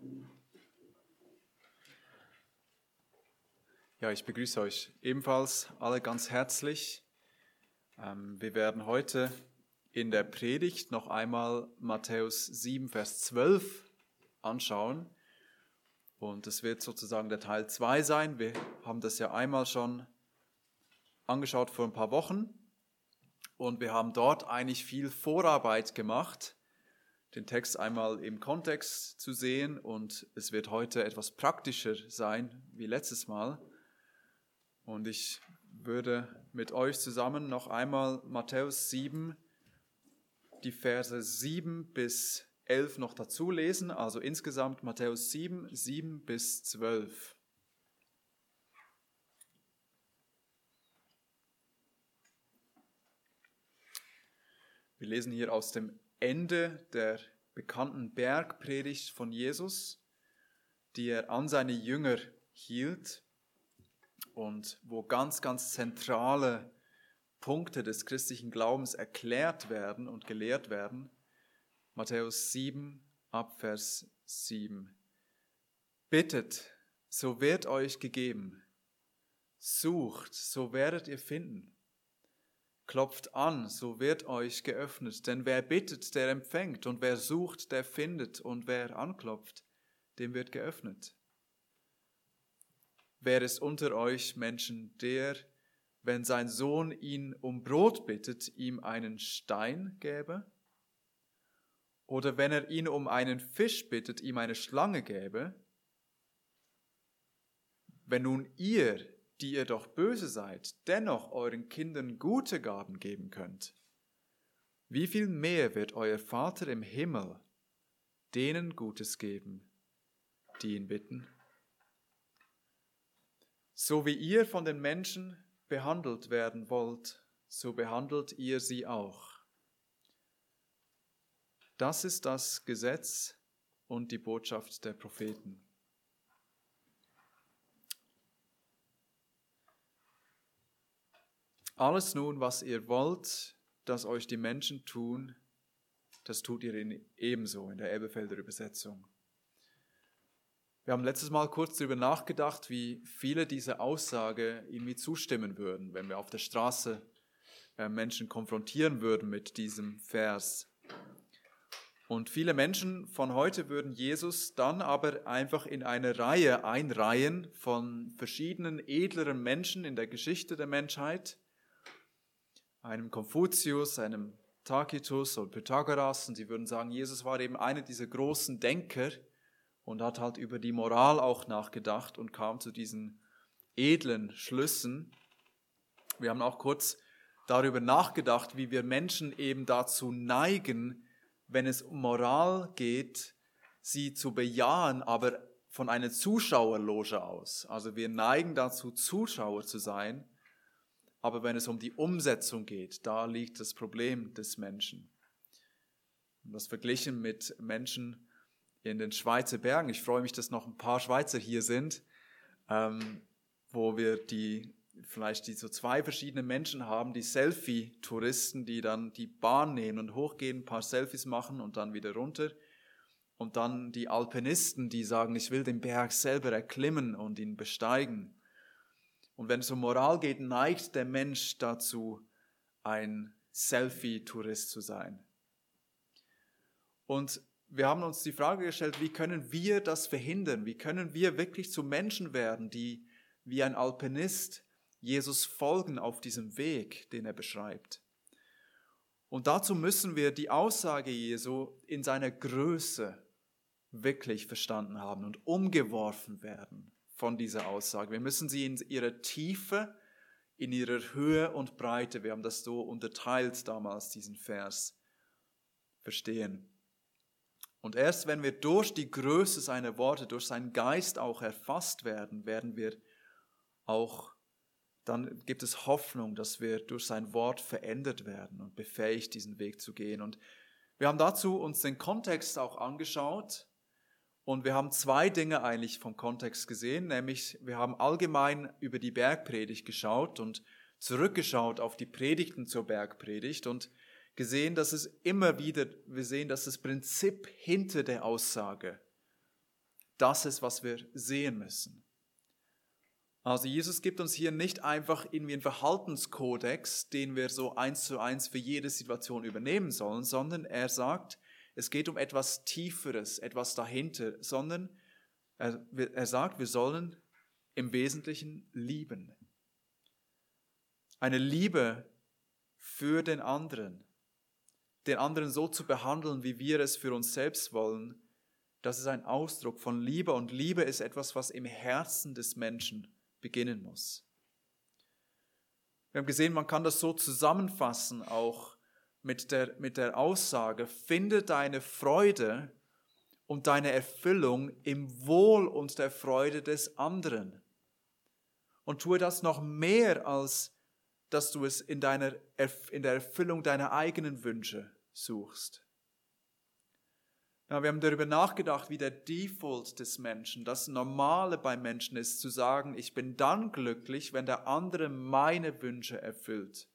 Ja, ich begrüße euch ebenfalls alle ganz herzlich. Wir werden heute in der Predigt noch einmal Matthäus 7, Vers 12 anschauen. Und es wird sozusagen der Teil 2 sein. Wir haben das ja einmal schon angeschaut vor ein paar Wochen. Und wir haben dort eigentlich viel Vorarbeit gemacht, den Text einmal im Kontext zu sehen. Und es wird heute etwas praktischer sein wie letztes Mal. Und ich würde mit euch zusammen noch einmal Matthäus 7, die Verse 7 bis 11 noch dazu lesen. Also insgesamt Matthäus 7, 7 bis 12. Wir lesen hier aus dem Ende der bekannten Bergpredigt von Jesus, die er an seine Jünger hielt. Und wo ganz, ganz zentrale Punkte des christlichen Glaubens erklärt werden und gelehrt werden. Matthäus 7, ab Vers 7. Bittet, so wird euch gegeben. Sucht, so werdet ihr finden. Klopft an, so wird euch geöffnet. Denn wer bittet, der empfängt. Und wer sucht, der findet. Und wer anklopft, dem wird geöffnet. Wer ist unter euch Menschen, der, wenn sein Sohn ihn um Brot bittet, ihm einen Stein gäbe? Oder wenn er ihn um einen Fisch bittet, ihm eine Schlange gäbe? Wenn nun ihr, die ihr doch böse seid, dennoch euren Kindern gute Gaben geben könnt, wie viel mehr wird euer Vater im Himmel denen Gutes geben, die ihn bitten? So wie ihr von den Menschen behandelt werden wollt, so behandelt ihr sie auch. Das ist das Gesetz und die Botschaft der Propheten. Alles nun, was ihr wollt, dass euch die Menschen tun, das tut ihr ebenso in der Elberfelder Übersetzung. Wir haben letztes Mal kurz darüber nachgedacht, wie viele dieser Aussage irgendwie zustimmen würden, wenn wir auf der Straße Menschen konfrontieren würden mit diesem Vers. Und viele Menschen von heute würden Jesus dann aber einfach in eine Reihe einreihen von verschiedenen edleren Menschen in der Geschichte der Menschheit, einem Konfuzius, einem Tacitus oder Pythagoras, und sie würden sagen, Jesus war eben einer dieser großen Denker, und hat halt über die Moral auch nachgedacht und kam zu diesen edlen Schlüssen. Wir haben auch kurz darüber nachgedacht, wie wir Menschen eben dazu neigen, wenn es um Moral geht, sie zu bejahen, aber von einer Zuschauerloge aus. Also wir neigen dazu, Zuschauer zu sein, aber wenn es um die Umsetzung geht, da liegt das Problem des Menschen. Und das verglichen mit Menschen in den Schweizer Bergen. Ich freue mich, dass noch ein paar Schweizer hier sind, wo wir vielleicht so zwei verschiedene Menschen haben, die Selfie-Touristen, die dann die Bahn nehmen und hochgehen, ein paar Selfies machen und dann wieder runter. Und dann die Alpinisten, die sagen, ich will den Berg selber erklimmen und ihn besteigen. Und wenn es um Moral geht, neigt der Mensch dazu, ein Selfie-Tourist zu sein. Und wir haben uns die Frage gestellt, wie können wir das verhindern? Wie können wir wirklich zu Menschen werden, die wie ein Alpinist Jesus folgen auf diesem Weg, den er beschreibt? Und dazu müssen wir die Aussage Jesu in seiner Größe wirklich verstanden haben und umgeworfen werden von dieser Aussage. Wir müssen sie in ihrer Tiefe, in ihrer Höhe und Breite, wir haben das so unterteilt damals, diesen Vers, verstehen. Und erst wenn wir durch die Größe seiner Worte, durch seinen Geist auch erfasst werden, dann gibt es Hoffnung, dass wir durch sein Wort verändert werden und befähigt, diesen Weg zu gehen. Und wir haben dazu uns den Kontext auch angeschaut und wir haben zwei Dinge eigentlich vom Kontext gesehen, nämlich wir haben allgemein über die Bergpredigt geschaut und zurückgeschaut auf die Predigten zur Bergpredigt und gesehen, dass wir sehen, dass das Prinzip hinter der Aussage das ist, was wir sehen müssen. Also Jesus gibt uns hier nicht einfach irgendwie einen Verhaltenskodex, den wir so 1:1 für jede Situation übernehmen sollen, sondern er sagt, es geht um etwas Tieferes, etwas dahinter, sondern er sagt, wir sollen im Wesentlichen lieben. Eine Liebe für den anderen so zu behandeln, wie wir es für uns selbst wollen, das ist ein Ausdruck von Liebe und Liebe ist etwas, was im Herzen des Menschen beginnen muss. Wir haben gesehen, man kann das so zusammenfassen, auch mit der Aussage, finde deine Freude und deine Erfüllung im Wohl und der Freude des anderen. Und tue das noch mehr, als dass du es in der Erfüllung deiner eigenen Wünsche suchst. Ja, wir haben darüber nachgedacht, wie der Default des Menschen, das Normale beim Menschen ist, zu sagen, ich bin dann glücklich, wenn der andere meine Wünsche erfüllt.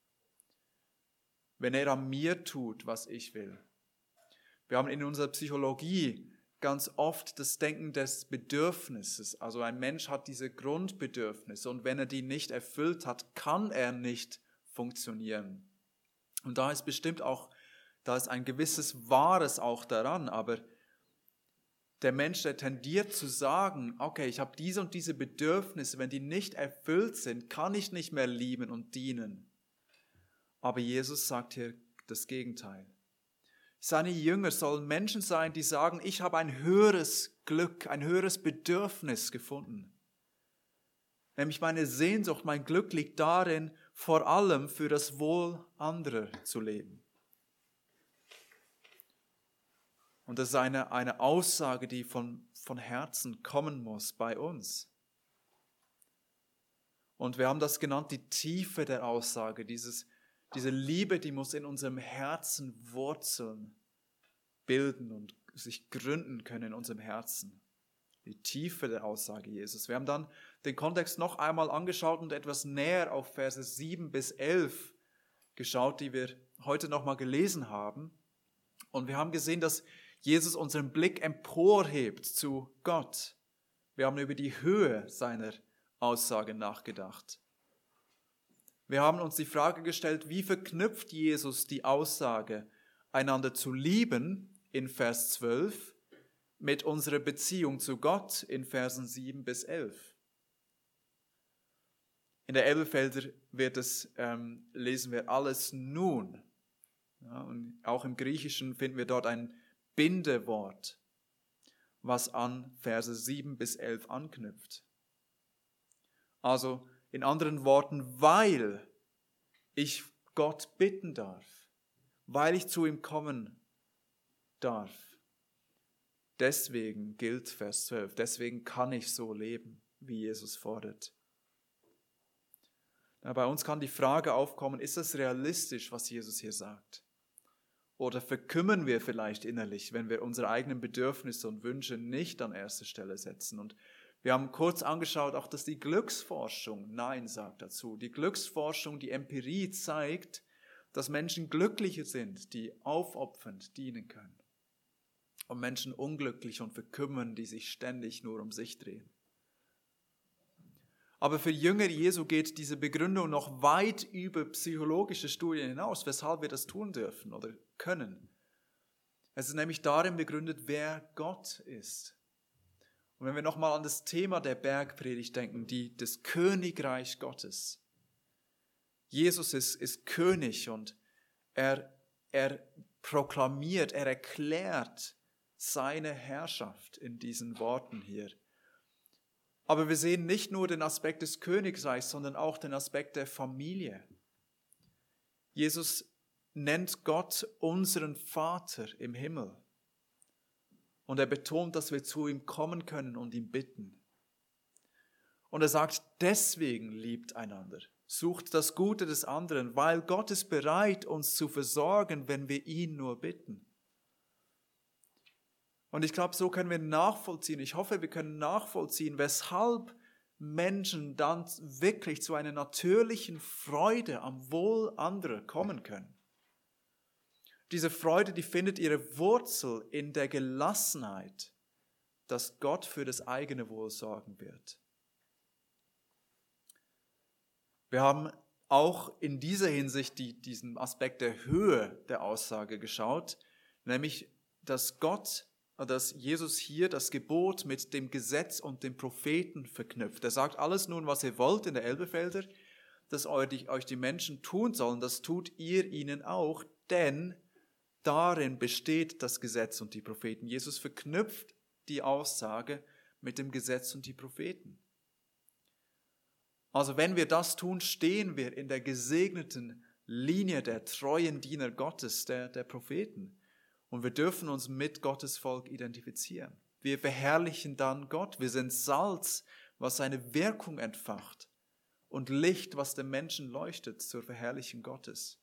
Wenn er an mir tut, was ich will. Wir haben in unserer Psychologie ganz oft das Denken des Bedürfnisses. Also ein Mensch hat diese Grundbedürfnisse und wenn er die nicht erfüllt hat, kann er nicht funktionieren. Und da ist bestimmt auch, da ist ein gewisses Wahres auch daran, aber der Mensch, der tendiert zu sagen, okay, ich habe diese und diese Bedürfnisse, wenn die nicht erfüllt sind, kann ich nicht mehr lieben und dienen. Aber Jesus sagt hier das Gegenteil. Seine Jünger sollen Menschen sein, die sagen, ich habe ein höheres Glück, ein höheres Bedürfnis gefunden. Nämlich meine Sehnsucht, mein Glück liegt darin, vor allem für das Wohl anderer zu leben. Und das ist eine Aussage, die von Herzen kommen muss bei uns. Und wir haben das genannt, die Tiefe der Aussage, diese Liebe, die muss in unserem Herzen Wurzeln bilden und sich gründen können in unserem Herzen. Die Tiefe der Aussage Jesus. Wir haben dann den Kontext noch einmal angeschaut und etwas näher auf Verse 7-11 geschaut, die wir heute nochmal gelesen haben. Und wir haben gesehen, dass Jesus unseren Blick emporhebt zu Gott. Wir haben über die Höhe seiner Aussage nachgedacht. Wir haben uns die Frage gestellt, wie verknüpft Jesus die Aussage, einander zu lieben in Vers 12 mit unserer Beziehung zu Gott in Versen 7-11. In der Elberfelder lesen wir alles nun. Ja, und auch im Griechischen finden wir dort ein Bindewort, was an Verse 7-11 anknüpft. Also in anderen Worten, weil ich Gott bitten darf, weil ich zu ihm kommen darf. Deswegen gilt Vers 12, deswegen kann ich so leben, wie Jesus fordert. Ja, bei uns kann die Frage aufkommen, ist es realistisch, was Jesus hier sagt? Oder verkümmern wir vielleicht innerlich, wenn wir unsere eigenen Bedürfnisse und Wünsche nicht an erste Stelle setzen? Und wir haben kurz angeschaut, auch dass die Glücksforschung Nein sagt dazu. Die Glücksforschung, die Empirie zeigt, dass Menschen glücklicher sind, die aufopfernd dienen können. Und Menschen unglücklich und verkümmern, die sich ständig nur um sich drehen. Aber für Jünger Jesu geht diese Begründung noch weit über psychologische Studien hinaus, weshalb wir das tun dürfen oder können. Es ist nämlich darin begründet, wer Gott ist. Und wenn wir nochmal an das Thema der Bergpredigt denken, das Königreich Gottes. Jesus ist König und er proklamiert, er erklärt seine Herrschaft in diesen Worten hier. Aber wir sehen nicht nur den Aspekt des Königreichs, sondern auch den Aspekt der Familie. Jesus nennt Gott unseren Vater im Himmel. Und er betont, dass wir zu ihm kommen können und ihn bitten. Und er sagt, deswegen liebt einander. Sucht das Gute des anderen, weil Gott ist bereit, uns zu versorgen, wenn wir ihn nur bitten. Und ich glaube, so können wir nachvollziehen, ich hoffe, wir können nachvollziehen, weshalb Menschen dann wirklich zu einer natürlichen Freude am Wohl anderer kommen können. Diese Freude, die findet ihre Wurzel in der Gelassenheit, dass Gott für das eigene Wohl sorgen wird. Wir haben auch in dieser Hinsicht diesen Aspekt der Höhe der Aussage geschaut, nämlich, dass Jesus hier das Gebot mit dem Gesetz und dem Propheten verknüpft. Er sagt, alles nun, was ihr wollt in der Elbefelder, dass euch die Menschen tun sollen, das tut ihr ihnen auch, denn darin besteht das Gesetz und die Propheten. Jesus verknüpft die Aussage mit dem Gesetz und die Propheten. Also wenn wir das tun, stehen wir in der gesegneten Linie der treuen Diener Gottes, der Propheten. Und wir dürfen uns mit Gottes Volk identifizieren. Wir verherrlichen dann Gott. Wir sind Salz, was seine Wirkung entfacht, und Licht, was dem Menschen leuchtet zur Verherrlichung Gottes.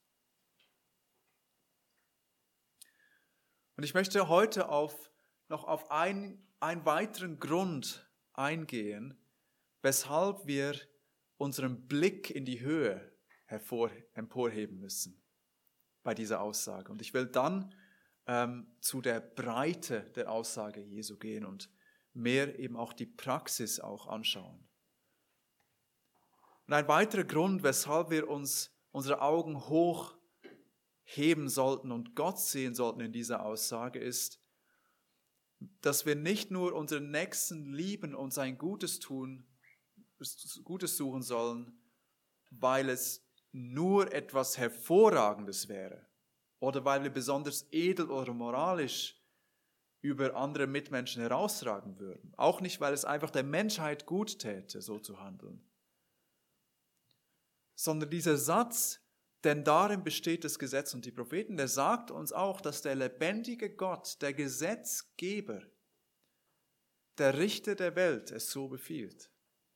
Und ich möchte heute noch auf einen weiteren Grund eingehen, weshalb wir unseren Blick in die Höhe emporheben müssen bei dieser Aussage. Und ich will dann zu der Breite der Aussage Jesu gehen und mehr eben auch die Praxis auch anschauen. Und ein weiterer Grund, weshalb wir unsere Augen hoch heben sollten und Gott sehen sollten in dieser Aussage, ist, dass wir nicht nur unseren Nächsten lieben und sein Gutes suchen sollen, weil es nur etwas Hervorragendes wäre oder weil wir besonders edel oder moralisch über andere Mitmenschen herausragen würden. Auch nicht, weil es einfach der Menschheit gut täte, so zu handeln. Sondern dieser Satz, denn darin besteht das Gesetz und die Propheten, der sagt uns auch, dass der lebendige Gott, der Gesetzgeber, der Richter der Welt es so befiehlt.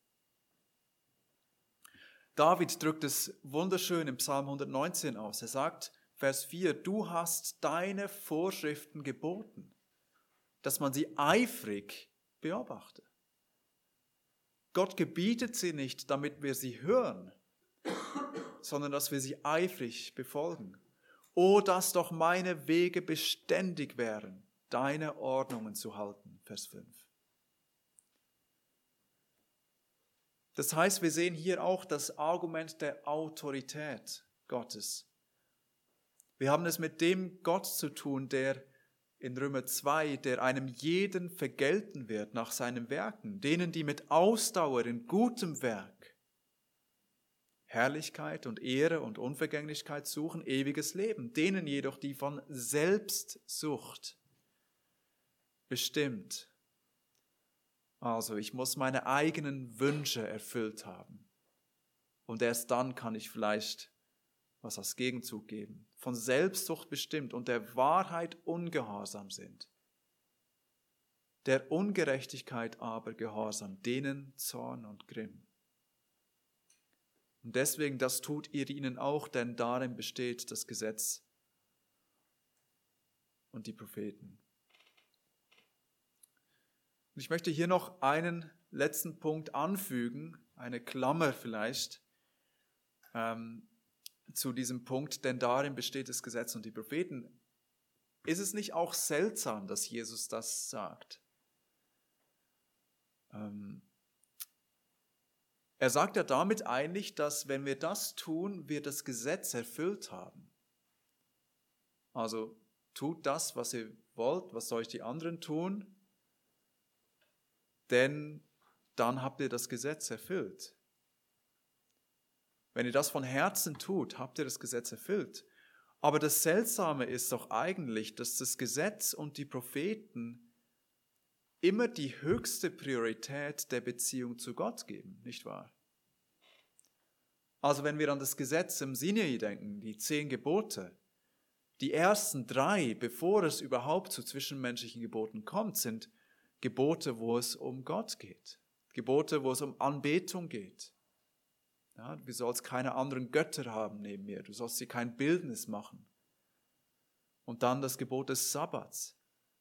David drückt es wunderschön im Psalm 119 aus. Er sagt, Vers 4, du hast deine Vorschriften geboten, dass man sie eifrig beobachte. Gott gebietet sie nicht, damit wir sie hören, sondern dass wir sie eifrig befolgen. O, dass doch meine Wege beständig wären, deine Ordnungen zu halten. Vers 5. Das heißt, wir sehen hier auch das Argument der Autorität Gottes. Wir haben es mit dem Gott zu tun, der in Römer 2, der einem jeden vergelten wird nach seinen Werken, denen, die mit Ausdauer in gutem Werk Herrlichkeit und Ehre und Unvergänglichkeit suchen, ewiges Leben, denen jedoch, die von Selbstsucht bestimmt. Also ich muss meine eigenen Wünsche erfüllt haben. Und erst dann kann ich vielleicht was als Gegenzug geben. Von Selbstsucht bestimmt und der Wahrheit ungehorsam sind. Der Ungerechtigkeit aber gehorsam, denen Zorn und Grimm. Und deswegen, das tut ihr ihnen auch, denn darin besteht das Gesetz und die Propheten. Und ich möchte hier noch einen letzten Punkt anfügen, eine Klammer vielleicht, zu diesem Punkt, denn darin besteht das Gesetz und die Propheten. Ist es nicht auch seltsam, dass Jesus das sagt? Er sagt ja damit eigentlich, dass wenn wir das tun, wir das Gesetz erfüllt haben. Also tut das, was ihr wollt, was soll ich die anderen tun? Denn dann habt ihr das Gesetz erfüllt. Wenn ihr das von Herzen tut, habt ihr das Gesetz erfüllt. Aber das Seltsame ist doch eigentlich, dass das Gesetz und die Propheten immer die höchste Priorität der Beziehung zu Gott geben, nicht wahr? Also wenn wir an das Gesetz im Sinai denken, die 10 Gebote, die ersten 3, bevor es überhaupt zu zwischenmenschlichen Geboten kommt, sind Gebote, wo es um Gott geht. Gebote, wo es um Anbetung geht. Ja, du sollst keine anderen Götter haben neben mir. Du sollst dir kein Bildnis machen. Und dann das Gebot des Sabbats.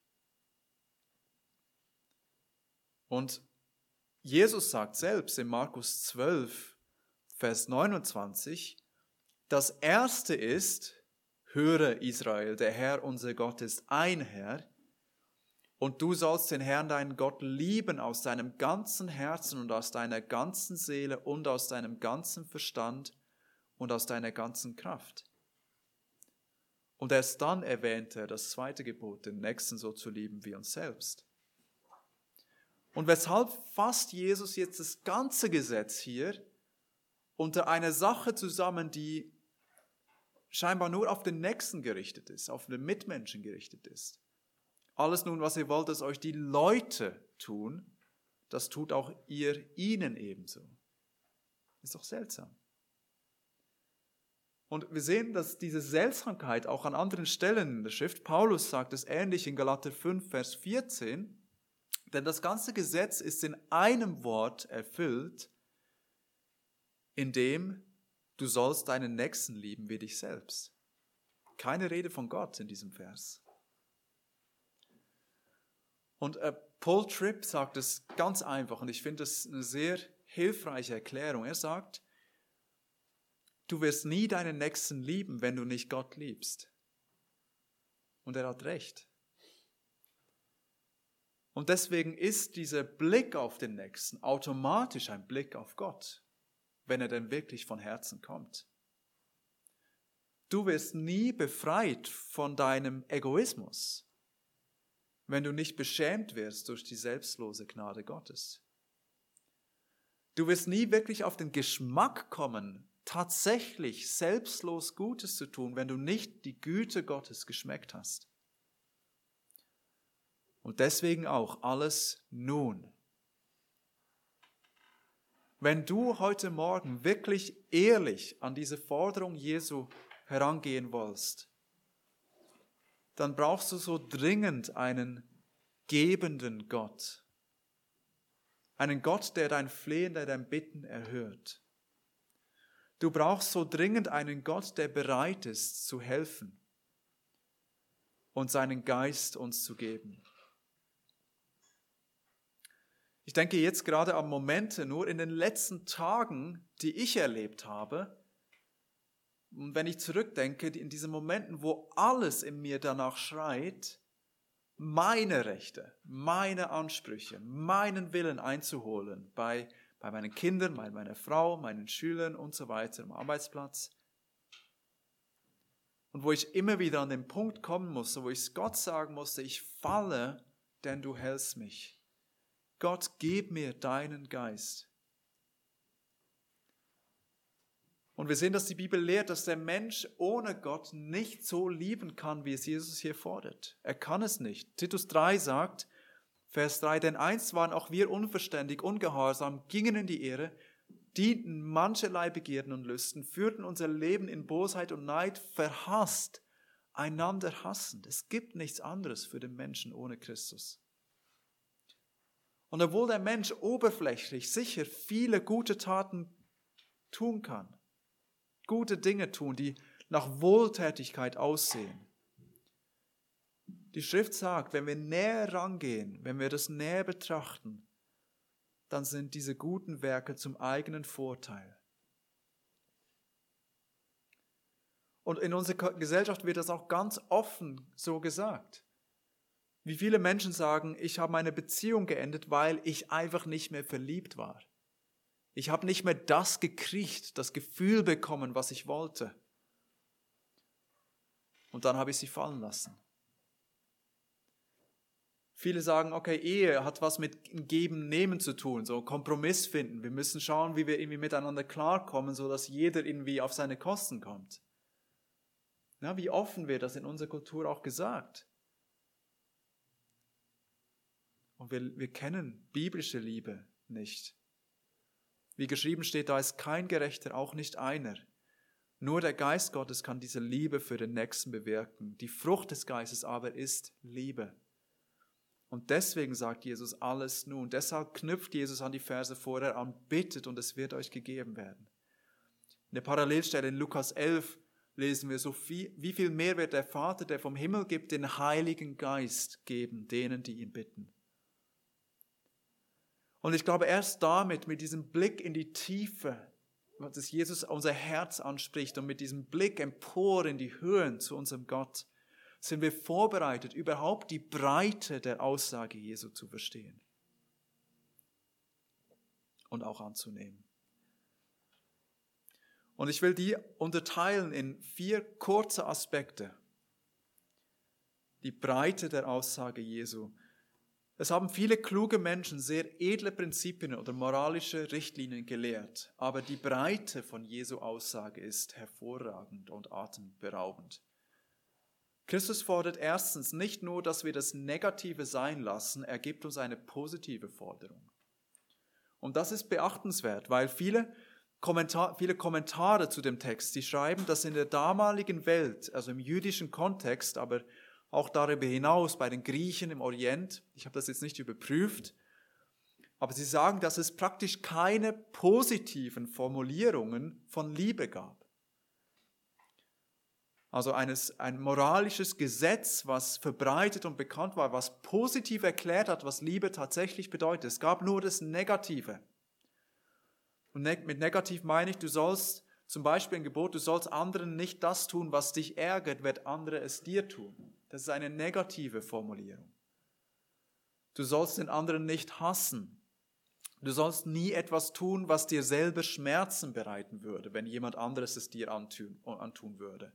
Und Jesus sagt selbst in Markus 12, Vers 29, das erste ist, höre Israel, der Herr unser Gott ist ein Herr. Und du sollst den Herrn, deinen Gott, lieben aus deinem ganzen Herzen und aus deiner ganzen Seele und aus deinem ganzen Verstand und aus deiner ganzen Kraft. Und erst dann erwähnt er das zweite Gebot, den Nächsten so zu lieben wie uns selbst. Und weshalb fasst Jesus jetzt das ganze Gesetz hier unter eine Sache zusammen, die scheinbar nur auf den Nächsten gerichtet ist, auf den Mitmenschen gerichtet ist? Alles nun, was ihr wollt, dass euch die Leute tun, das tut auch ihr ihnen ebenso. Ist doch seltsam. Und wir sehen, dass diese Seltsamkeit auch an anderen Stellen in der Schrift, Paulus sagt es ähnlich in Galater 5, Vers 14, denn das ganze Gesetz ist in einem Wort erfüllt, in dem du sollst deinen Nächsten lieben wie dich selbst. Keine Rede von Gott in diesem Vers. Und Paul Tripp sagt es ganz einfach und ich finde es eine sehr hilfreiche Erklärung. Er sagt, du wirst nie deinen Nächsten lieben, wenn du nicht Gott liebst. Und er hat recht. Und deswegen ist dieser Blick auf den Nächsten automatisch ein Blick auf Gott, wenn er denn wirklich von Herzen kommt. Du wirst nie befreit von deinem Egoismus, wenn du nicht beschämt wirst durch die selbstlose Gnade Gottes. Du wirst nie wirklich auf den Geschmack kommen, tatsächlich selbstlos Gutes zu tun, wenn du nicht die Güte Gottes geschmeckt hast. Und deswegen auch alles nun. Wenn du heute Morgen wirklich ehrlich an diese Forderung Jesu herangehen willst, dann brauchst du so dringend einen gebenden Gott. Einen Gott, der dein Flehen, der dein Bitten erhört. Du brauchst so dringend einen Gott, der bereit ist zu helfen und seinen Geist uns zu geben. Ich denke jetzt gerade an Momente, nur in den letzten Tagen, die ich erlebt habe. Und wenn ich zurückdenke, in diesen Momenten, wo alles in mir danach schreit, meine Rechte, meine Ansprüche, meinen Willen einzuholen, bei meinen Kindern, bei meiner Frau, meinen Schülern und so weiter, am Arbeitsplatz. Und wo ich immer wieder an den Punkt kommen musste, wo ich Gott sagen musste, ich falle, denn du hältst mich. Gott, gib mir deinen Geist. Und wir sehen, dass die Bibel lehrt, dass der Mensch ohne Gott nicht so lieben kann, wie es Jesus hier fordert. Er kann es nicht. Titus 3 sagt, Vers 3, denn einst waren auch wir unverständig, ungehorsam, gingen in die Irre, dienten mancherlei Begierden und Lüsten, führten unser Leben in Bosheit und Neid, verhasst, einander hassend. Es gibt nichts anderes für den Menschen ohne Christus. Und obwohl der Mensch oberflächlich sicher viele gute Taten tun kann, gute Dinge tun, die nach Wohltätigkeit aussehen. Die Schrift sagt, wenn wir näher rangehen, wenn wir das näher betrachten, dann sind diese guten Werke zum eigenen Vorteil. Und in unserer Gesellschaft wird das auch ganz offen so gesagt. Wie viele Menschen sagen, ich habe meine Beziehung geendet, weil ich einfach nicht mehr verliebt war. Ich habe nicht mehr das gekriegt, das Gefühl bekommen, was ich wollte. Und dann habe ich sie fallen lassen. Viele sagen, okay, Ehe hat was mit Geben, Nehmen zu tun, so Kompromiss finden. Wir müssen schauen, wie wir irgendwie miteinander klarkommen, sodass jeder irgendwie auf seine Kosten kommt. Na, wie offen wird das in unserer Kultur auch gesagt? Und wir kennen biblische Liebe nicht. Wie geschrieben steht, da ist kein Gerechter, auch nicht einer. Nur der Geist Gottes kann diese Liebe für den Nächsten bewirken. Die Frucht des Geistes aber ist Liebe. Und deswegen sagt Jesus alles nun. Deshalb knüpft Jesus an die Verse vorher an, bittet und es wird euch gegeben werden. In der Parallelstelle in Lukas 11 lesen wir wie viel mehr wird der Vater, der vom Himmel gibt, den Heiligen Geist geben, denen, die ihn bitten. Und ich glaube, erst damit, mit diesem Blick in die Tiefe, dass Jesus unser Herz anspricht und mit diesem Blick empor in die Höhen zu unserem Gott, sind wir vorbereitet, überhaupt die Breite der Aussage Jesu zu verstehen und auch anzunehmen. Und ich will die unterteilen in 4 kurze Aspekte. Die Breite der Aussage Jesu. Es haben viele kluge Menschen sehr edle Prinzipien oder moralische Richtlinien gelehrt, aber die Breite von Jesu Aussage ist hervorragend und atemberaubend. Christus fordert erstens nicht nur, dass wir das Negative sein lassen, er gibt uns eine positive Forderung. Und das ist beachtenswert, weil viele Kommentare zu dem Text, die schreiben, dass in der damaligen Welt, also im jüdischen Kontext, aber auch darüber hinaus bei den Griechen im Orient, ich habe das jetzt nicht überprüft, aber sie sagen, dass es praktisch keine positiven Formulierungen von Liebe gab. Also ein moralisches Gesetz, was verbreitet und bekannt war, was positiv erklärt hat, was Liebe tatsächlich bedeutet. Es gab nur das Negative. Und mit negativ meine ich, du sollst zum Beispiel ein Gebot, du sollst anderen nicht das tun, was dich ärgert, wird andere es dir tun. Das ist eine negative Formulierung. Du sollst den anderen nicht hassen. Du sollst nie etwas tun, was dir selber Schmerzen bereiten würde, wenn jemand anderes es dir antun würde.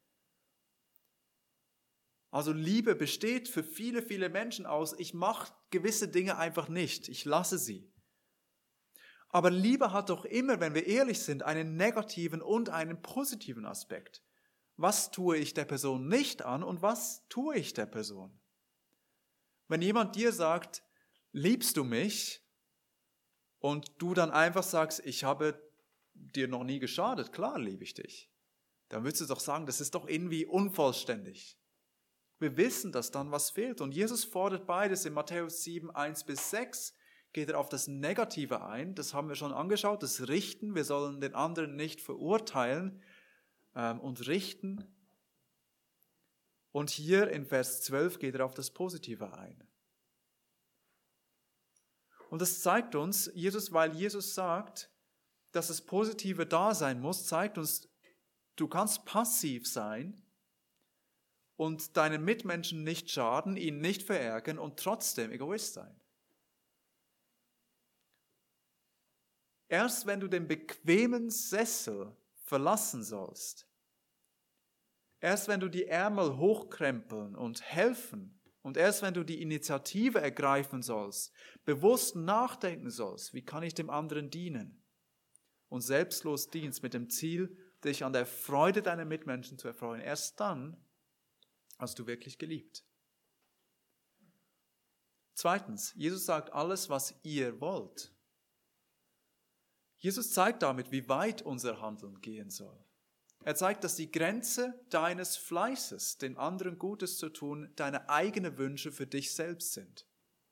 Also Liebe besteht für viele, viele Menschen aus, ich mache gewisse Dinge einfach nicht, ich lasse sie. Aber Liebe hat doch immer, wenn wir ehrlich sind, einen negativen und einen positiven Aspekt. Was tue ich der Person nicht an und was tue ich der Person? Wenn jemand dir sagt, liebst du mich? Und du dann einfach sagst, ich habe dir noch nie geschadet, klar liebe ich dich. Dann würdest du doch sagen, das ist doch irgendwie unvollständig. Wir wissen, dass dann was fehlt. Und Jesus fordert beides. In Matthäus 7, 1-6 geht er auf das Negative ein. Das haben wir schon angeschaut, das Richten. Wir sollen den anderen nicht verurteilen und richten. Und hier in Vers 12 geht er auf das Positive ein. Und das zeigt uns, weil Jesus sagt, dass das Positive da sein muss, zeigt uns, du kannst passiv sein und deinen Mitmenschen nicht schaden, ihn nicht verärgern und trotzdem Egoist sein. Erst wenn du den bequemen Sessel verlassen sollst, erst wenn du die Ärmel hochkrempeln und helfen und erst wenn du die Initiative ergreifen sollst, bewusst nachdenken sollst, wie kann ich dem anderen dienen und selbstlos dienst mit dem Ziel, dich an der Freude deiner Mitmenschen zu erfreuen, erst dann hast du wirklich geliebt. Zweitens, Jesus sagt alles, was ihr wollt. Jesus zeigt damit, wie weit unser Handeln gehen soll. Er zeigt, dass die Grenze deines Fleißes, den anderen Gutes zu tun, deine eigenen Wünsche für dich selbst sind.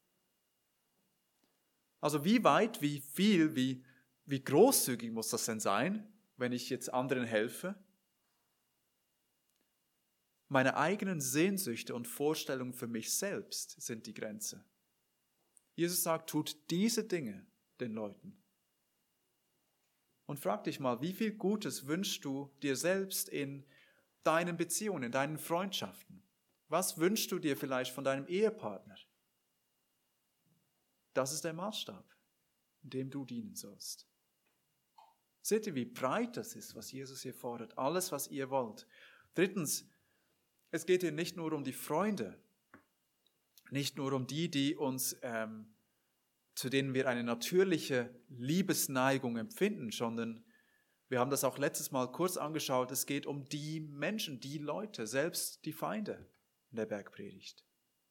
Also wie weit, wie viel, wie großzügig muss das denn sein, wenn ich jetzt anderen helfe? Meine eigenen Sehnsüchte und Vorstellungen für mich selbst sind die Grenze. Jesus sagt, tut diese Dinge den Leuten. Und frag dich mal, wie viel Gutes wünschst du dir selbst in deinen Beziehungen, in deinen Freundschaften? Was wünschst du dir vielleicht von deinem Ehepartner? Das ist der Maßstab, in dem du dienen sollst. Seht ihr, wie breit das ist, was Jesus hier fordert? Alles, was ihr wollt. Drittens, es geht hier nicht nur um die Freunde, nicht nur um die uns zu denen wir eine natürliche Liebesneigung empfinden, sondern wir haben das auch letztes Mal kurz angeschaut, es geht um die Menschen, die Leute, selbst die Feinde in der Bergpredigt.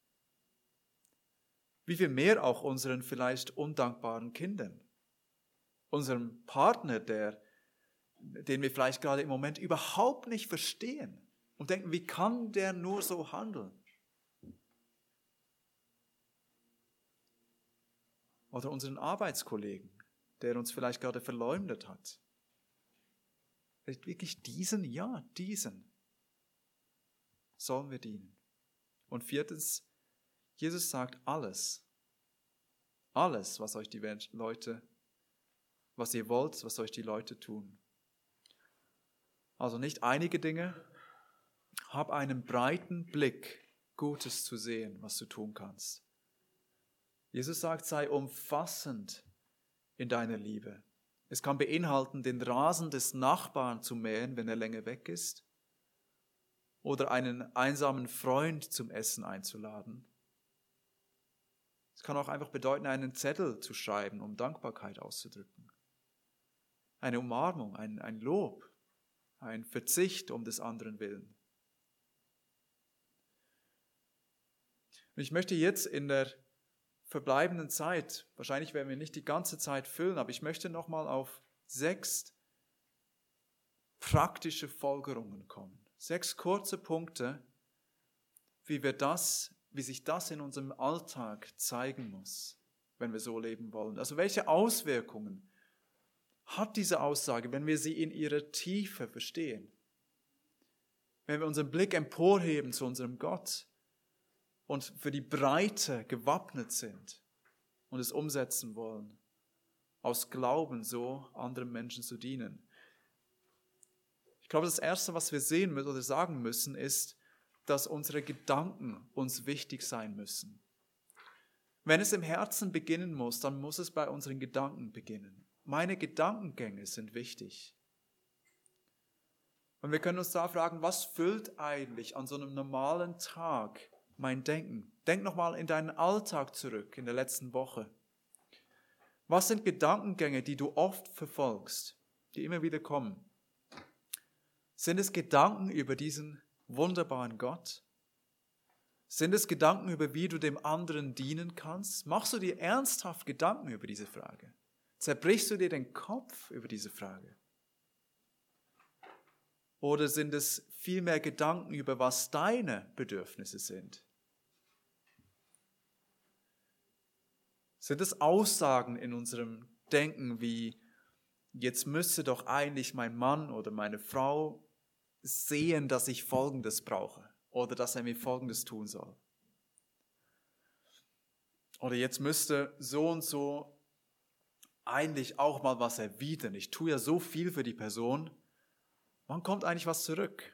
Wie viel mehr auch unseren vielleicht undankbaren Kindern, unserem Partner, den wir vielleicht gerade im Moment überhaupt nicht verstehen und denken, wie kann der nur so handeln? Oder unseren Arbeitskollegen, der uns vielleicht gerade verleumdet hat. Vielleicht wirklich diesen? Ja, diesen sollen wir dienen. Und viertens, Jesus sagt alles, was euch die Leute, was ihr wollt, was euch die Leute tun. Also nicht einige Dinge, hab einen breiten Blick, Gutes zu sehen, was du tun kannst. Jesus sagt, sei umfassend in deiner Liebe. Es kann beinhalten, den Rasen des Nachbarn zu mähen, wenn er länger weg ist, oder einen einsamen Freund zum Essen einzuladen. Es kann auch einfach bedeuten, einen Zettel zu schreiben, um Dankbarkeit auszudrücken. Eine Umarmung, ein Lob, ein Verzicht um des anderen willen. Und ich möchte jetzt in der verbleibenden Zeit, wahrscheinlich werden wir nicht die ganze Zeit füllen, aber ich möchte nochmal auf 6 praktische Folgerungen kommen. 6 kurze Punkte, wie sich das in unserem Alltag zeigen muss, wenn wir so leben wollen. Also welche Auswirkungen hat diese Aussage, wenn wir sie in ihrer Tiefe verstehen? Wenn wir unseren Blick emporheben zu unserem Gott und für die Breite gewappnet sind und es umsetzen wollen, aus Glauben so anderen Menschen zu dienen. Ich glaube, das Erste, was wir sehen müssen oder sagen müssen, ist, dass unsere Gedanken uns wichtig sein müssen. Wenn es im Herzen beginnen muss, dann muss es bei unseren Gedanken beginnen. Meine Gedankengänge sind wichtig. Und wir können uns da fragen, was füllt eigentlich an so einem normalen Tag mein Denken? Denk nochmal in deinen Alltag zurück in der letzten Woche. Was sind Gedankengänge, die du oft verfolgst, die immer wieder kommen? Sind es Gedanken über diesen wunderbaren Gott? Sind es Gedanken über, wie du dem anderen dienen kannst? Machst du dir ernsthaft Gedanken über diese Frage? Zerbrichst du dir den Kopf über diese Frage? Oder sind es vielmehr Gedanken über, was deine Bedürfnisse sind? Sind es Aussagen in unserem Denken wie, jetzt müsste doch eigentlich mein Mann oder meine Frau sehen, dass ich Folgendes brauche oder dass er mir Folgendes tun soll? Oder jetzt müsste so und so eigentlich auch mal was erwidern. Ich tue ja so viel für die Person. Wann kommt eigentlich was zurück?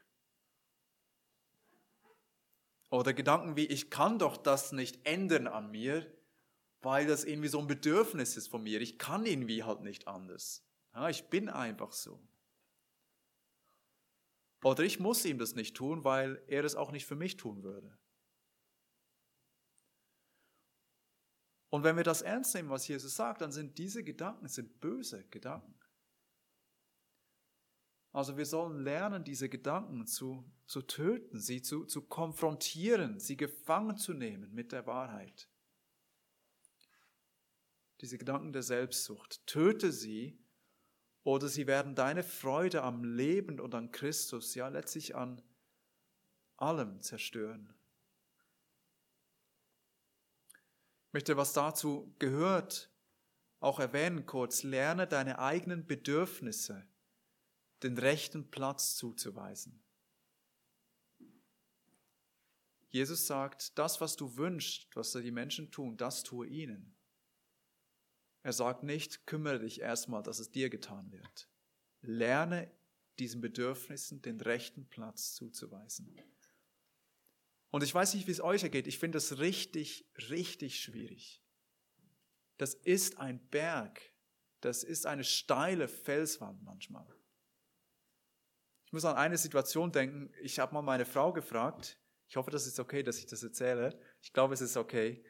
Oder Gedanken wie, ich kann doch das nicht ändern an mir, weil das irgendwie so ein Bedürfnis ist von mir. Ich kann irgendwie halt nicht anders. Ja, ich bin einfach so. Oder ich muss ihm das nicht tun, weil er es auch nicht für mich tun würde. Und wenn wir das ernst nehmen, was Jesus sagt, dann sind diese Gedanken böse Gedanken. Also wir sollen lernen, diese Gedanken zu töten, sie zu konfrontieren, sie gefangen zu nehmen mit der Wahrheit. Diese Gedanken der Selbstsucht, töte sie, oder sie werden deine Freude am Leben und an Christus, ja letztlich an allem zerstören. Ich möchte, was dazu gehört, auch erwähnen kurz. Lerne deine eigenen Bedürfnisse den rechten Platz zuzuweisen. Jesus sagt, das, was du wünschst, was die Menschen tun, das tue ihnen. Er sagt nicht, kümmere dich erstmal, dass es dir getan wird. Lerne diesen Bedürfnissen den rechten Platz zuzuweisen. Und ich weiß nicht, wie es euch ergeht. Ich finde das richtig, richtig schwierig. Das ist ein Berg. Das ist eine steile Felswand manchmal. Ich muss an eine Situation denken. Ich habe mal meine Frau gefragt. Ich hoffe, das ist okay, dass ich das erzähle. Ich glaube, es ist okay.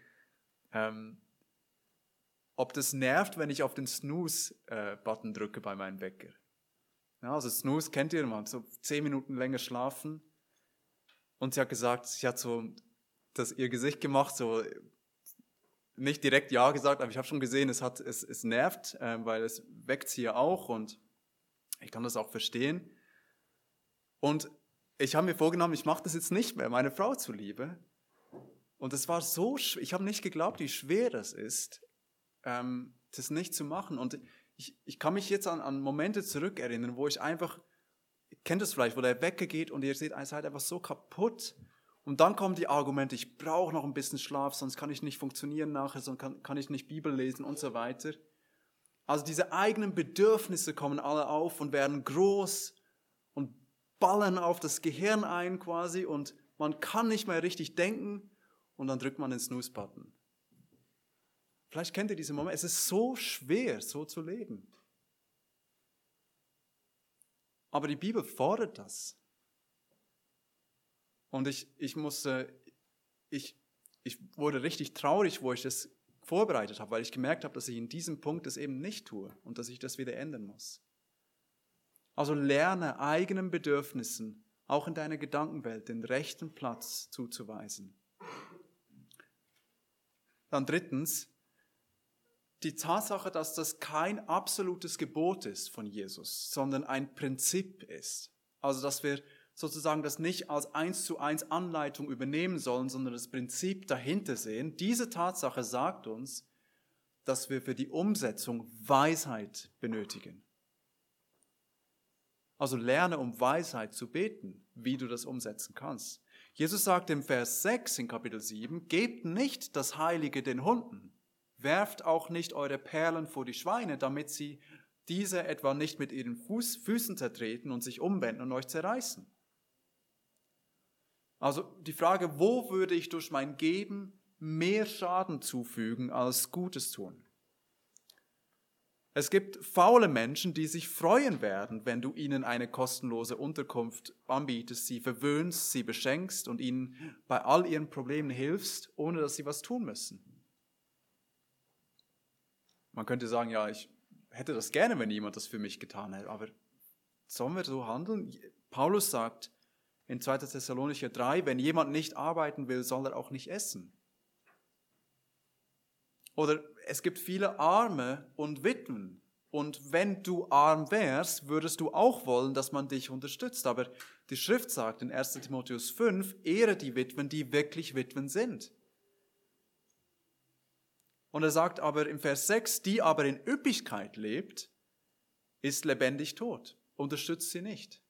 Ob das nervt, wenn ich auf den Snooze-Button drücke bei meinem Wecker. Ja, also Snooze kennt ihr, man so 10 Minuten länger schlafen. Und sie hat gesagt, sie hat so ihr Gesicht gemacht, so nicht direkt Ja gesagt, aber ich habe schon gesehen, es nervt, weil es weckt sie ja auch und ich kann das auch verstehen. Und ich habe mir vorgenommen, ich mache das jetzt nicht mehr, meine Frau zuliebe. Und es war so, ich habe nicht geglaubt, wie schwer das ist, das nicht zu machen. Und ich kann mich jetzt an Momente zurückerinnern, wo ich einfach, ihr kennt das vielleicht, wo der Wecker geht und ihr seid einfach so kaputt. Und dann kommen die Argumente, ich brauche noch ein bisschen Schlaf, sonst kann ich nicht funktionieren nachher, sonst kann ich nicht Bibel lesen und so weiter. Also diese eigenen Bedürfnisse kommen alle auf und werden groß und ballern auf das Gehirn ein quasi und man kann nicht mehr richtig denken und dann drückt man den Snooze-Button. Vielleicht kennt ihr diesen Moment. Es ist so schwer, so zu leben. Aber die Bibel fordert das. Und ich wurde richtig traurig, wo ich das vorbereitet habe, weil ich gemerkt habe, dass ich in diesem Punkt das eben nicht tue und dass ich das wieder ändern muss. Also lerne eigenen Bedürfnissen, auch in deiner Gedankenwelt, den rechten Platz zuzuweisen. Dann drittens, die Tatsache, dass das kein absolutes Gebot ist von Jesus, sondern ein Prinzip ist. Also dass wir sozusagen das nicht als 1:1 Anleitung übernehmen sollen, sondern das Prinzip dahinter sehen. Diese Tatsache sagt uns, dass wir für die Umsetzung Weisheit benötigen. Also lerne, um Weisheit zu beten, wie du das umsetzen kannst. Jesus sagt im Vers 6 in Kapitel 7, gebt nicht das Heilige den Hunden, werft auch nicht eure Perlen vor die Schweine, damit sie diese etwa nicht mit ihren Füßen zertreten und sich umwenden und euch zerreißen. Also die Frage, wo würde ich durch mein Geben mehr Schaden zufügen als Gutes tun? Es gibt faule Menschen, die sich freuen werden, wenn du ihnen eine kostenlose Unterkunft anbietest, sie verwöhnst, sie beschenkst und ihnen bei all ihren Problemen hilfst, ohne dass sie was tun müssen. Man könnte sagen, ja, ich hätte das gerne, wenn jemand das für mich getan hätte, aber sollen wir so handeln? Paulus sagt in 2. Thessalonicher 3, wenn jemand nicht arbeiten will, soll er auch nicht essen. Oder es gibt viele Arme und Witwen. Und wenn du arm wärst, würdest du auch wollen, dass man dich unterstützt. Aber die Schrift sagt in 1. Timotheus 5, ehre die Witwen, die wirklich Witwen sind. Und er sagt aber im Vers 6, die aber in Üppigkeit lebt, ist lebendig tot. Unterstützt sie nicht.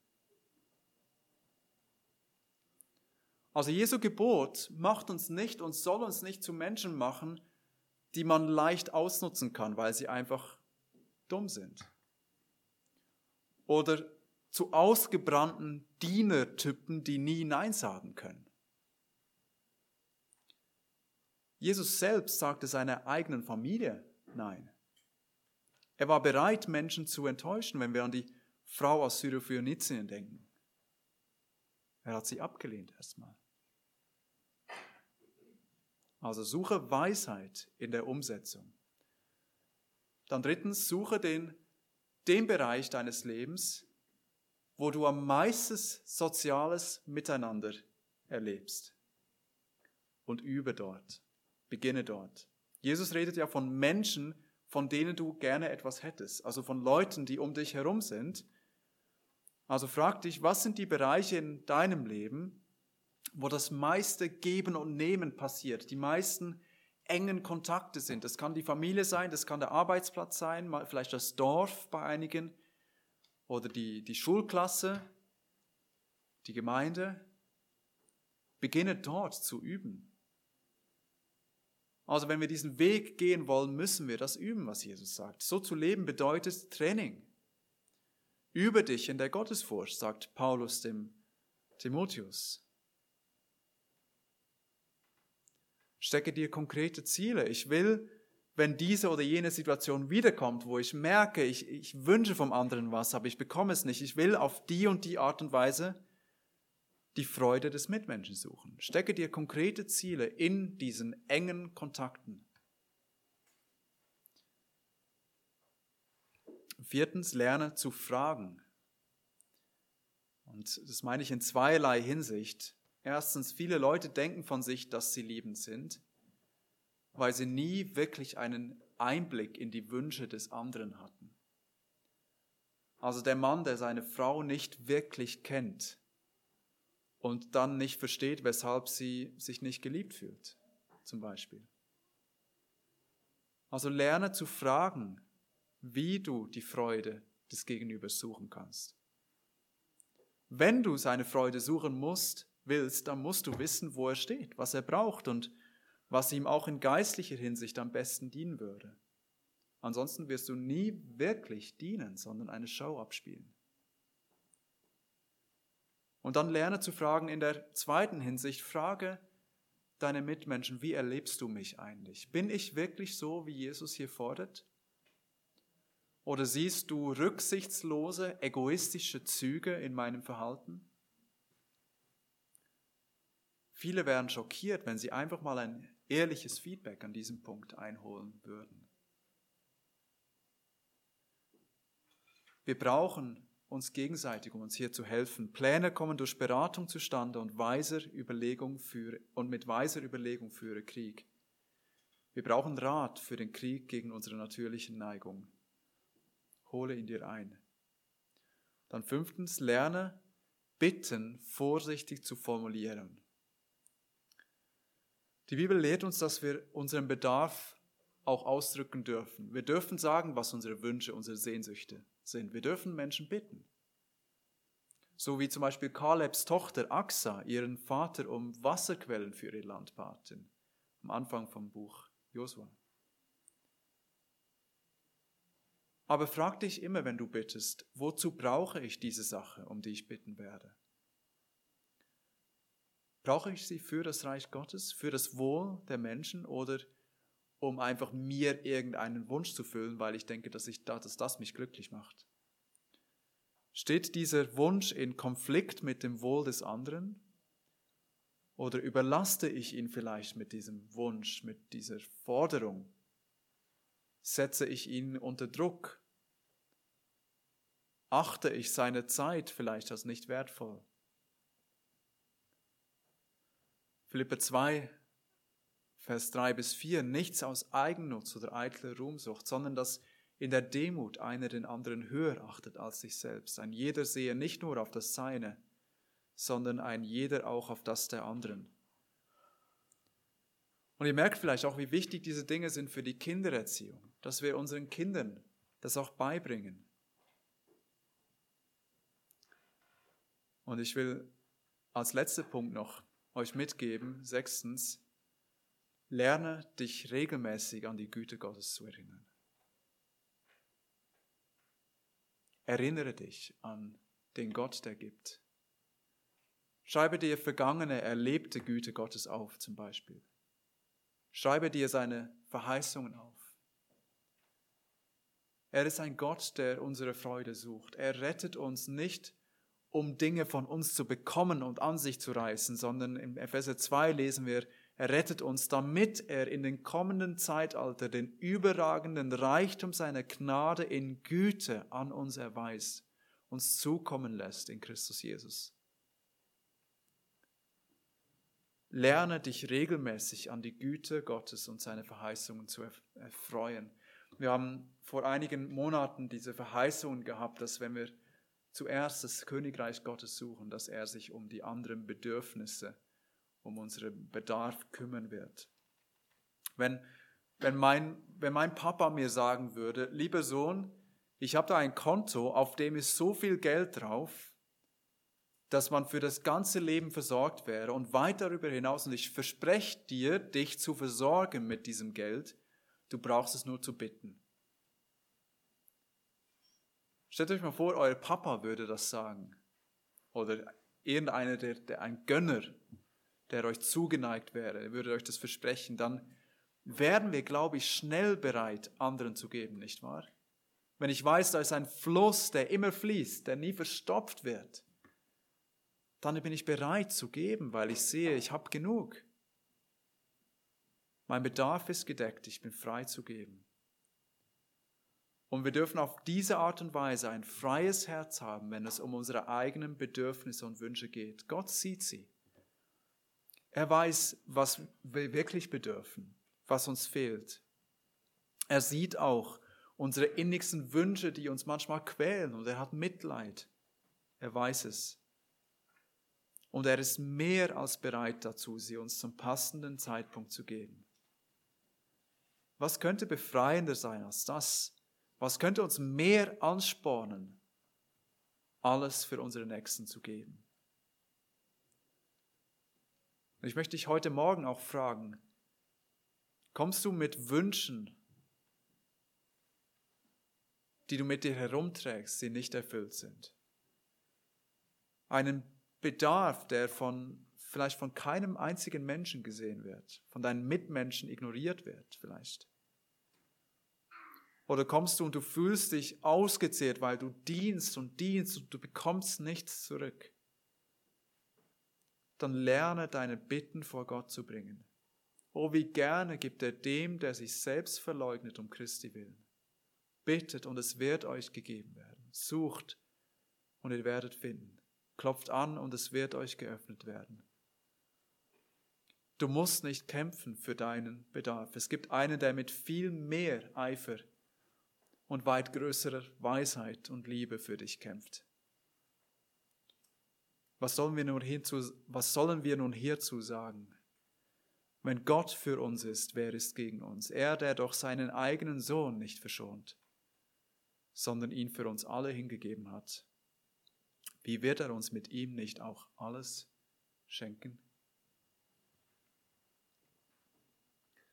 Also Jesu Gebot macht uns nicht und soll uns nicht zu Menschen machen, die man leicht ausnutzen kann, weil sie einfach dumm sind. Oder zu ausgebrannten Dienertypen, die nie Nein sagen können. Jesus selbst sagte seiner eigenen Familie Nein. Er war bereit, Menschen zu enttäuschen, wenn wir an die Frau aus Syrophönizien denken. Er hat sie abgelehnt erstmal. Also suche Weisheit in der Umsetzung. Dann drittens, suche den Bereich deines Lebens, wo du am meisten soziales Miteinander erlebst. Und übe dort. Beginne dort. Jesus redet ja von Menschen, von denen du gerne etwas hättest. Also von Leuten, die um dich herum sind. Also frag dich, was sind die Bereiche in deinem Leben, wo das meiste Geben und Nehmen passiert, die meisten engen Kontakte sind. Das kann die Familie sein, das kann der Arbeitsplatz sein, vielleicht das Dorf bei einigen oder die Schulklasse, die Gemeinde. Beginne dort zu üben. Also wenn wir diesen Weg gehen wollen, müssen wir das üben, was Jesus sagt. So zu leben bedeutet Training. Übe dich in der Gottesfurcht, sagt Paulus dem Timotheus. Stecke dir konkrete Ziele. Ich will, wenn diese oder jene Situation wiederkommt, wo ich merke, ich wünsche vom anderen was, aber ich bekomme es nicht. Ich will auf die und die Art und Weise die Freude des Mitmenschen suchen. Stecke dir konkrete Ziele in diesen engen Kontakten. Viertens, lerne zu fragen. Und das meine ich in zweierlei Hinsicht. Erstens, viele Leute denken von sich, dass sie liebend sind, weil sie nie wirklich einen Einblick in die Wünsche des anderen hatten. Also der Mann, der seine Frau nicht wirklich kennt und dann nicht versteht, weshalb sie sich nicht geliebt fühlt, zum Beispiel. Also lerne zu fragen, wie du die Freude des Gegenübers suchen kannst. Wenn du seine Freude suchen willst, dann musst du wissen, wo er steht, was er braucht und was ihm auch in geistlicher Hinsicht am besten dienen würde. Ansonsten wirst du nie wirklich dienen, sondern eine Show abspielen. Und dann lerne zu fragen in der zweiten Hinsicht, frage deine Mitmenschen, wie erlebst du mich eigentlich? Bin ich wirklich so, wie Jesus hier fordert? Oder siehst du rücksichtslose, egoistische Züge in meinem Verhalten? Viele wären schockiert, wenn sie einfach mal ein ehrliches Feedback an diesem Punkt einholen würden. Wir brauchen uns gegenseitig, um uns hier zu helfen. Pläne kommen durch Beratung zustande und mit weiser Überlegung führe Krieg. Wir brauchen Rat für den Krieg gegen unsere natürlichen Neigungen. Hole ihn dir ein. Dann 5. Lerne, Bitten vorsichtig zu formulieren. Die Bibel lehrt uns, dass wir unseren Bedarf auch ausdrücken dürfen. Wir dürfen sagen, was unsere Wünsche, unsere Sehnsüchte sind. Wir dürfen Menschen bitten. So wie zum Beispiel Kalebs Tochter Aksa ihren Vater um Wasserquellen für ihr Land baten. Am Anfang vom Buch Josua. Aber frag dich immer, wenn du bittest, wozu brauche ich diese Sache, um die ich bitten werde? Brauche ich sie für das Reich Gottes, für das Wohl der Menschen oder um einfach mir irgendeinen Wunsch zu füllen, weil ich denke, dass das mich glücklich macht? Steht dieser Wunsch in Konflikt mit dem Wohl des anderen? Oder überlaste ich ihn vielleicht mit diesem Wunsch, mit dieser Forderung? Setze ich ihn unter Druck? Achte ich seine Zeit vielleicht als nicht wertvoll? Philipper 2, Vers 3-4, nichts aus Eigennutz oder eitler Ruhmsucht, sondern dass in der Demut einer den anderen höher achtet als sich selbst. Ein jeder sehe nicht nur auf das Seine, sondern ein jeder auch auf das der anderen. Und ihr merkt vielleicht auch, wie wichtig diese Dinge sind für die Kindererziehung, dass wir unseren Kindern das auch beibringen. Und ich will als letzter Punkt noch euch mitgeben, 6. Lerne dich regelmäßig an die Güte Gottes zu erinnern. Erinnere dich an den Gott, der gibt. Schreibe dir vergangene, erlebte Güte Gottes auf, zum Beispiel. Schreibe dir seine Verheißungen auf. Er ist ein Gott, der unsere Freude sucht. Er rettet uns nicht, um Dinge von uns zu bekommen und an sich zu reißen, sondern im Epheser 2 lesen wir, er rettet uns, damit er in den kommenden Zeitalter den überragenden Reichtum seiner Gnade in Güte an uns erweist, uns zukommen lässt in Christus Jesus. Lerne dich regelmäßig an die Güte Gottes und seine Verheißungen zu erfreuen. Wir haben vor einigen Monaten diese Verheißungen gehabt, dass wenn wir zuerst das Königreich Gottes suchen, dass er sich um die anderen Bedürfnisse, um unseren Bedarf kümmern wird. Wenn mein Papa mir sagen würde, lieber Sohn, ich habe da ein Konto, auf dem ist so viel Geld drauf, dass man für das ganze Leben versorgt wäre und weit darüber hinaus, und ich verspreche dir, dich zu versorgen mit diesem Geld, du brauchst es nur zu bitten. Stellt euch mal vor, euer Papa würde das sagen. Oder irgendeiner, der ein Gönner, der euch zugeneigt wäre, würde euch das versprechen. Dann wären wir, glaube ich, schnell bereit, anderen zu geben, nicht wahr? Wenn ich weiß, da ist ein Fluss, der immer fließt, der nie verstopft wird, dann bin ich bereit zu geben, weil ich sehe, ich habe genug. Mein Bedarf ist gedeckt, ich bin frei zu geben. Und wir dürfen auf diese Art und Weise ein freies Herz haben, wenn es um unsere eigenen Bedürfnisse und Wünsche geht. Gott sieht sie. Er weiß, was wir wirklich bedürfen, was uns fehlt. Er sieht auch unsere innigsten Wünsche, die uns manchmal quälen, und er hat Mitleid. Er weiß es. Und er ist mehr als bereit dazu, sie uns zum passenden Zeitpunkt zu geben. Was könnte befreiender sein als das? Was könnte uns mehr anspornen, alles für unsere Nächsten zu geben? Und ich möchte dich heute Morgen auch fragen, kommst du mit Wünschen, die du mit dir herumträgst, die nicht erfüllt sind? Einen Bedarf, der vielleicht von keinem einzigen Menschen gesehen wird, von deinen Mitmenschen ignoriert wird vielleicht. Oder kommst du und du fühlst dich ausgezehrt, weil du dienst und du bekommst nichts zurück. Dann lerne deine Bitten vor Gott zu bringen. Oh, wie gerne gibt er dem, der sich selbst verleugnet, um Christi willen. Bittet und es wird euch gegeben werden. Sucht und ihr werdet finden. Klopft an und es wird euch geöffnet werden. Du musst nicht kämpfen für deinen Bedarf. Es gibt einen, der mit viel mehr Eifer und weit größerer Weisheit und Liebe für dich kämpft. Was sollen wir nun hierzu sagen? Wenn Gott für uns ist, wer ist gegen uns? Er, der doch seinen eigenen Sohn nicht verschont, sondern ihn für uns alle hingegeben hat. Wie wird er uns mit ihm nicht auch alles schenken?